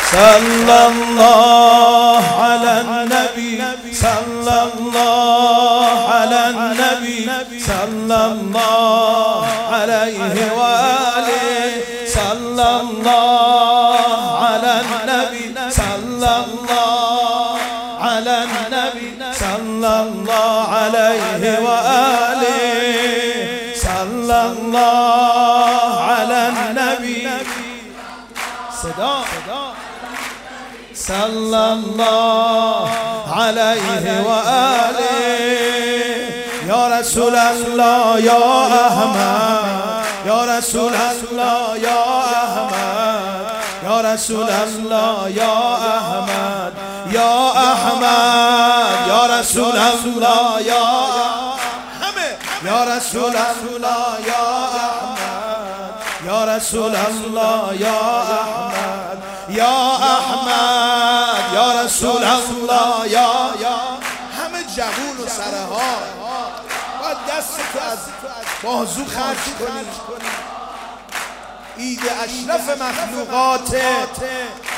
صلى الله على النبي صلى الله على النبي صلى الله عليه وآله صلى الله على النبي صلى الله على النبي صلى الله عليه وآله صلى الله على النبي صدا صلى الله عليه وآله يا رسول الله يا أحمد يا رسول الله يا أحمد يا رسول الله يا أحمد يا أحمد يا رسول الله يا يا رسول الله يا أحمد يا رسول الله يا أحمد يا أحمد يا رسول الله يا همه جوون و سرها باید دست تو از بازو خرج کنی. عید اشرف مخلوقات